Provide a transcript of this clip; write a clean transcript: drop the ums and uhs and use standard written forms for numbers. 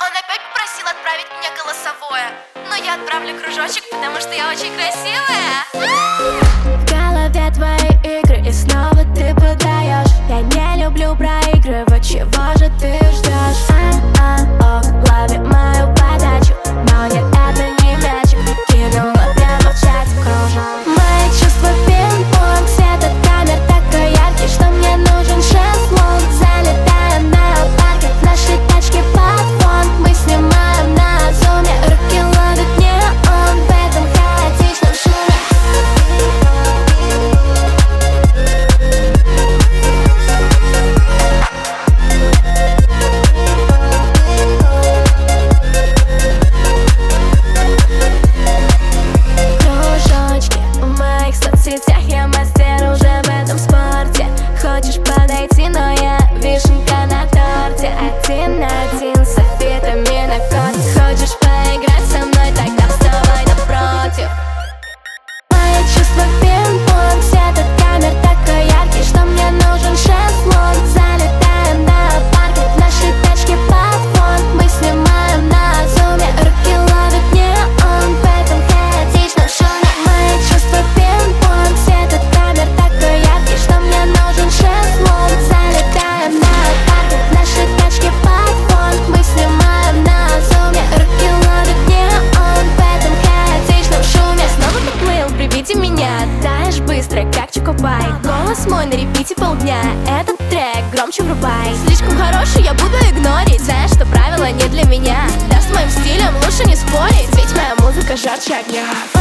Он опять попросил отправить мне голосовое, но я отправлю кружочек, потому что я очень красивая. В голове твои игры, и снова ты подаешь. Я не люблю проигрывать, чего же ты ждешь? Лови мою подачу, но нет, это не мячик. Кинула прямо в чате кружок. Мои чувства пинг-понг, свет от камер такой яркий, что мне нужен шезлонг. Залетаем на парке, в нашей тачке под фон. Мы снимаем на зуме, руки ловят неон в этом хаотичном шуме. Кружочки в моих соцсетях, я мастер уже в этом спорте. Хочешь подойти, но я вишенка на торте. 1 на 1 с софитами на корте. Хочешь поиграть со мной, тогда вставай напротив. Мои чувства пинг-понг, свет от камер такой яркий, что мне нужен шезлонг. Залетаем на парке, в нашей тачке под фон. Мы снимаем на зуме, руки ловят неон в этом хаотичном шуме. Мои чувства пинг-понг, свет от камер такой яркий, что мне нужен шезлонг. Залетаем на парке, в нашей тачке под фон. Мы снимаем на зуме, руки ловят неон в этом хаотичном шуме. Снова поплыл при виде меня, таешь быстро, как Чокобай. Голос мой на репите полдня, этот трек громче врубай. Слишком хороший, я буду игнорить, знаешь, что правила не для меня. Да, с моим стилем лучше не спорить, ведь моя музыка жарче огня.